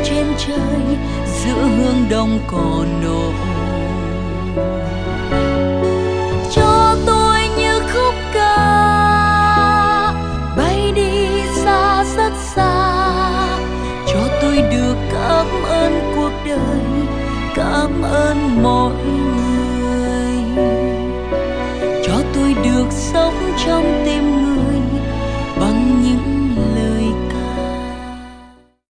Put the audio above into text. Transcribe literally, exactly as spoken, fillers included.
trên trời giữa hương đông cỏ nổ. Cho tôi như khúc ca bay đi xa rất xa, cho tôi được cảm ơn cuộc đời, cảm ơn mọi người, cho tôi được sống